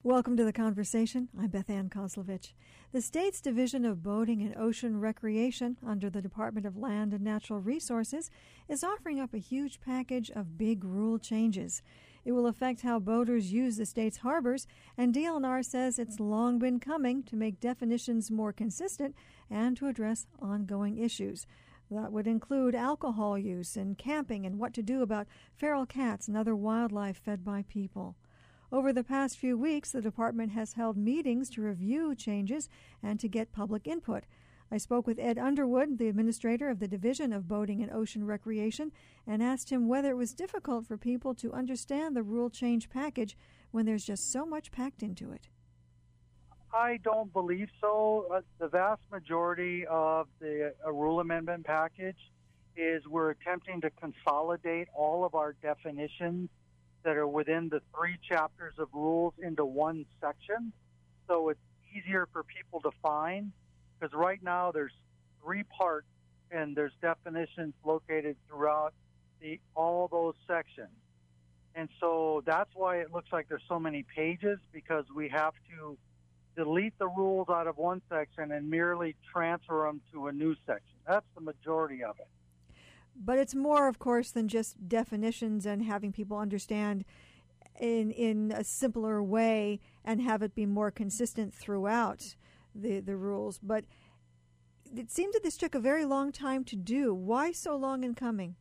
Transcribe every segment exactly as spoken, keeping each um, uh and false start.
Welcome to the conversation. I'm Beth Ann Kozlovich. The state's Division of Boating and Ocean Recreation under the Department of Land and Natural Resources is offering up a huge package of big rule changes. It will affect how boaters use the state's harbors, and D L N R says it's long been coming to make definitions more consistent and to address ongoing issues. That would include alcohol use and camping and what to do about feral cats and other wildlife fed by people. Over the past few weeks, the department has held meetings to review changes and to get public input. I spoke with Ed Underwood, the administrator of the Division of Boating and Ocean Recreation, and asked him whether it was difficult for people to understand the rule change package when there's just so much packed into it. I don't believe so. Uh, the vast majority of the uh, rule amendment package is we're attempting to consolidate all of our definitions that are within the three chapters of rules into one section, so it's easier for people to find, because right now there's three parts and there's definitions located throughout the all those sections. And so that's why it looks like there's so many pages, because we have to delete the rules out of one section and merely transfer them to a new section. That's the majority of it. But it's more, of course, than just definitions and having people understand in in a simpler way and have it be more consistent throughout the, the rules. But it seems that this took a very long time to do. Why so long in coming?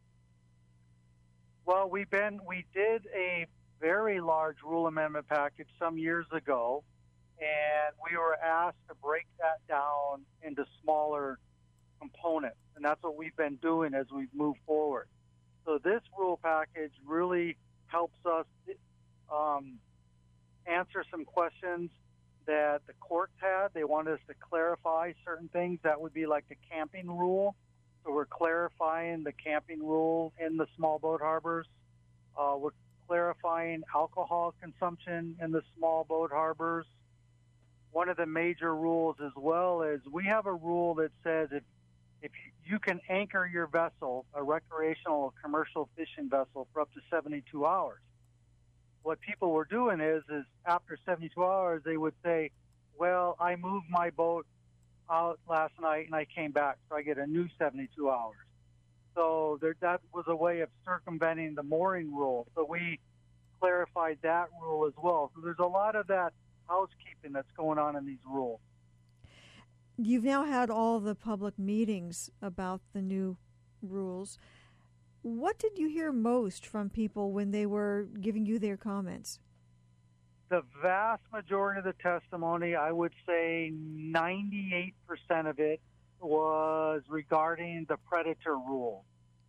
Well, we've been we did a very large rule amendment package some years ago, and we were asked to break that down into smaller components, and that's what we've been doing as we've moved forward. So this rule package really helps us um, answer some questions that the courts had. They wanted us to clarify certain things. That would be like the camping rule. So we're clarifying the camping rule in the small boat harbors. Uh, we're clarifying alcohol consumption in the small boat harbors. One of the major rules as well is we have a rule that says if If you can anchor your vessel, a recreational or commercial fishing vessel, for up to seventy-two hours. What people were doing is, is after seventy-two hours, they would say, well, I moved my boat out last night and I came back, so I get a new seventy-two hours. So there, that was a way of circumventing the mooring rule. So we clarified that rule as well. So there's a lot of that housekeeping that's going on in these rules. You've now had all the public meetings about the new rules. What did you hear most from people when they were giving you their comments? The vast majority of the testimony, I would say ninety-eight percent of it, was regarding the predator rules.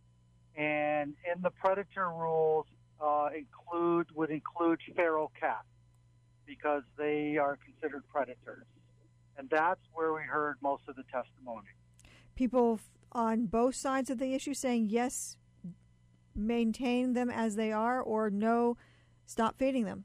And in the predator rules uh, include would include feral cats, because they are considered predators. And that's where we heard most of the testimony. People on both sides of the issue saying, yes, maintain them as they are, or no, stop feeding them?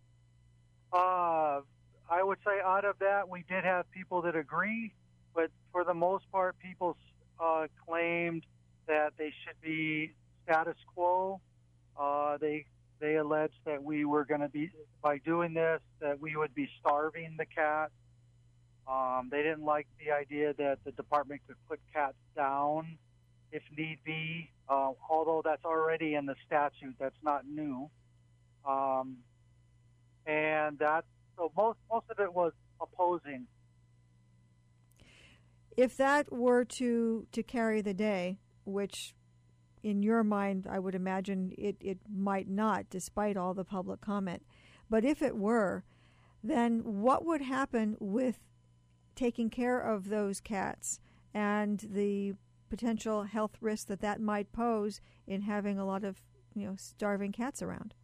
Uh, I would say out of that, we did have people that agree, but for the most part, people uh, claimed that they should be status quo. Uh, they they alleged that we were going to be, by doing this, that we would be starving the cats. Um, they didn't like the idea that the department could put cats down if need be, uh, although that's already in the statute. That's not new. Um, and that, so most, most of it was opposing. If that were to, to carry the day, which in your mind I would imagine it, it might not, despite all the public comment, but if it were, then what would happen with taking care of those cats and the potential health risk that that might pose in having a lot of, you know, starving cats around?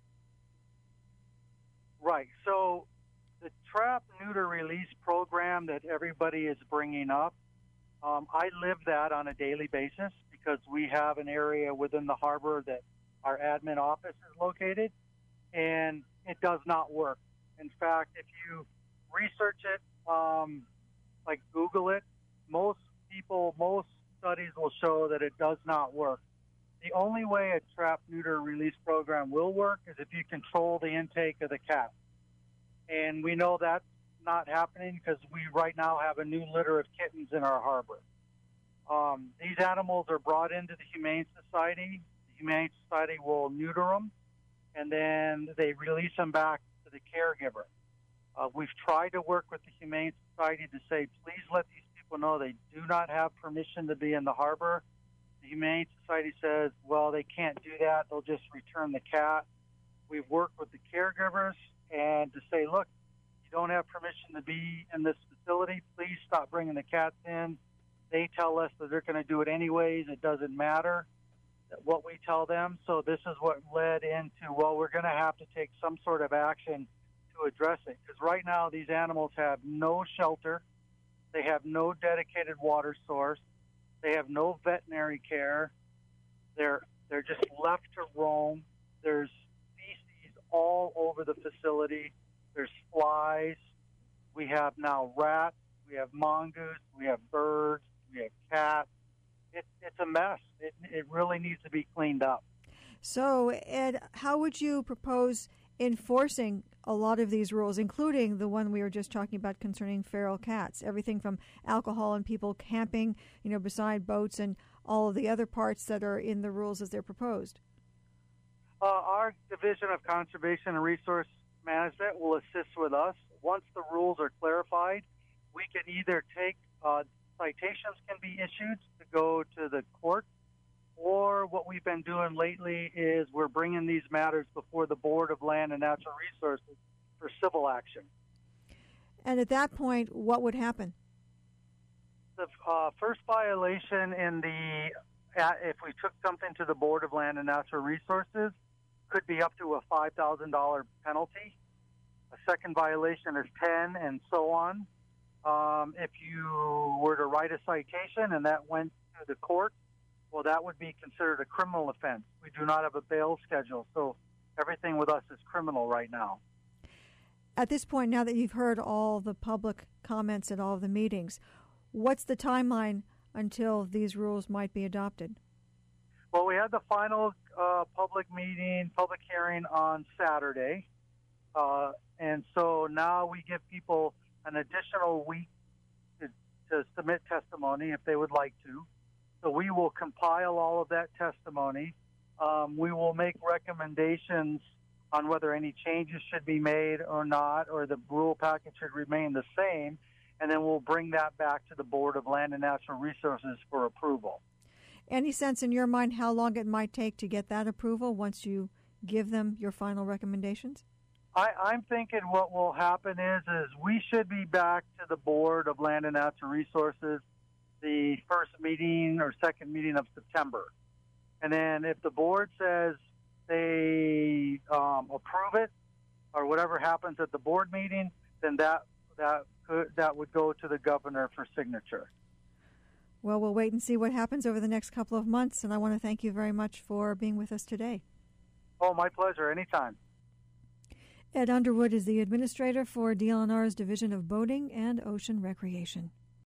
Right. So the trap, neuter, release program that everybody is bringing up, um, I live that on a daily basis because we have an area within the harbor that our admin office is located, and it does not work. In fact, if you research it, Um, like Google it, most people, most studies will show that it does not work. The only way a trap, neuter, release program will work is if you control the intake of the cat. And we know that's not happening because we right now have a new litter of kittens in our harbor. Um, these animals are brought into the Humane Society. The Humane Society will neuter them, and then they release them back to the caregiver. Uh, we've tried to work with the Humane Society to say, please let these people know they do not have permission to be in the harbor. The Humane Society says, well, they can't do that. They'll just return the cat. We've worked with the caregivers and to say, look, you don't have permission to be in this facility. Please stop bringing the cats in. They tell us that they're going to do it anyways. It doesn't matter what we tell them. So this is what led into, well, we're going to have to take some sort of action to address it. Because right now these animals have no shelter. They have no dedicated water source. They have no veterinary care. They're, they're just left to roam. There's feces all over the facility. There's flies. We have now rats. We have mongoose. We have birds. We have cats. It, it's a mess. It, it really needs to be cleaned up. So, Ed, how would you propose enforcing a lot of these rules, including the one we were just talking about concerning feral cats? Everything from alcohol and people camping, you know, beside boats and all of the other parts that are in the rules as they're proposed. Uh, our Division of Conservation and Resource Management will assist with us. Once the rules are clarified, we can either take uh, citations can be issued to go to the court, or what we've been doing lately is we're bringing these matters before the Board of Land and Natural Resources for civil action. And at that point, what would happen? The uh, first violation in the, uh, if we took something to the Board of Land and Natural Resources, could be up to a five thousand dollars penalty. A second violation is ten, and so on. Um, if you were to write a citation and that went to the court, well, that would be considered a criminal offense. We do not have a bail schedule, so everything with us is criminal right now. At this point, now that you've heard all the public comments at all of the meetings, what's the timeline until these rules might be adopted? Well, we had the final uh, public meeting, public hearing on Saturday, uh, and so now we give people an additional week to, to submit testimony if they would like to. So we will compile all of that testimony. Um, we will make recommendations on whether any changes should be made or not, or the rule package should remain the same, and then we'll bring that back to the Board of Land and Natural Resources for approval. Any sense in your mind how long it might take to get that approval once you give them your final recommendations? I, I'm thinking what will happen is, is we should be back to the Board of Land and Natural Resources the first meeting or second meeting of September. And then if the board says they um, approve it or whatever happens at the board meeting, then that, that, could, that would go to the governor for signature. Well, we'll wait and see what happens over the next couple of months, and I want to thank you very much for being with us today. Oh, my pleasure. Anytime. Ed Underwood is the administrator for D L N R's Division of Boating and Ocean Recreation.